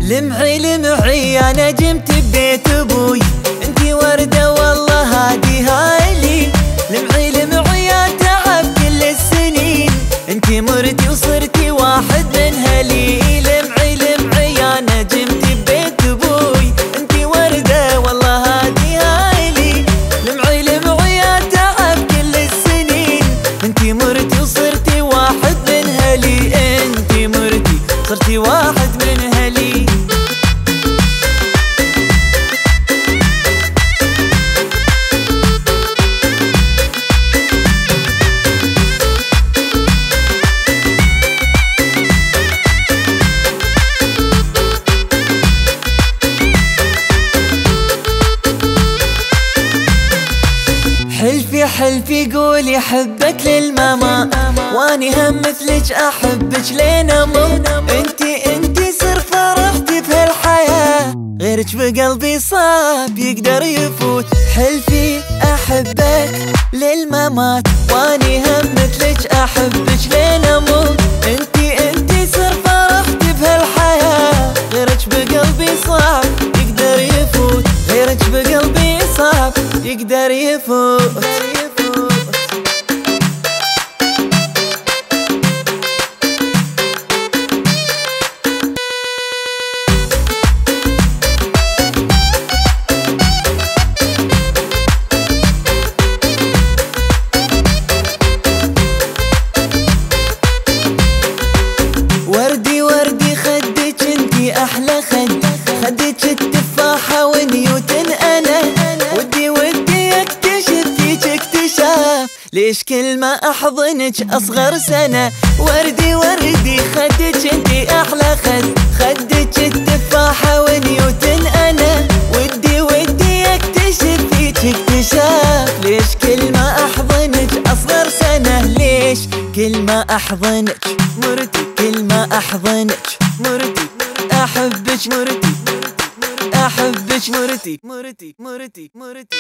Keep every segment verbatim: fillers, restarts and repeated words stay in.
لمعي لمعي يا نجمت ببيت ابوي، انتي وردة والله هادي هايلي. لمعي لمعي يا تعب كل السنين، انتي مرتي وصرتي واحد من هلي. لمعي لمعي يا نجمت ببيت ابوي، انتي وردة والله هادي هايلي. لمعي لمعي يا تعب كل السنين، انتي مرتي وصرتي واحد من هلي. انتي مرتي صرتي واحد من هلي. حلفي حلفي قولي حبك للماما، واني هم مثلك احبك لين اموت. انتي انتي سر فرحتي بهالحياة، غيرك بقلبي صعب يقدر يفوت. حلفي احبك للممات، واني هم مثلك احبك لين اموت. انتي انتي سر فرحتي بهالحياة، غيرك بقلبي صعب يقدر يفوت. غيرك بقلبي صعب يقدر يفوت. وردي وردي خدك انتي احلى خد، خدك التفاحة ونيوتن انا. ودي ودي اكتشف فيك اكتشاف، ليش كل ما احضنك اصغر سنة. وردي وردي خدك انتي احلى خد، خدك التفاحة ونيوتن انا. ودي ودي اكتشف فيك اكتشاف، ليش كل ما احضنك اصغر سنة. ليش كل ما احضنك مرتي، كل ما احضنك مرتي. احبك مرتي، احبك مرتي مرتي مرتي مرتي.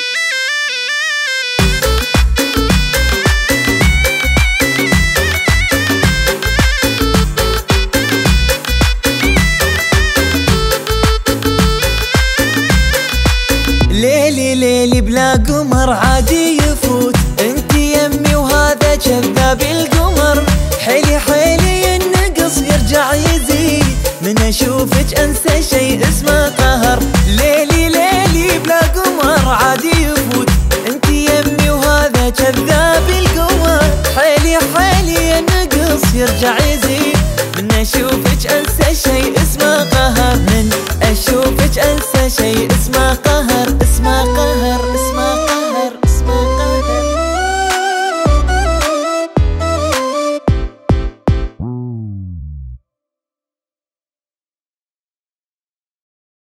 ليلي ليلي بلا قمر عادي يفوت، انتي يمي وهذا كذاب القمر. حيلي حيلي النقص يرجع يزيد، من اشوفك انسى شيء اسمه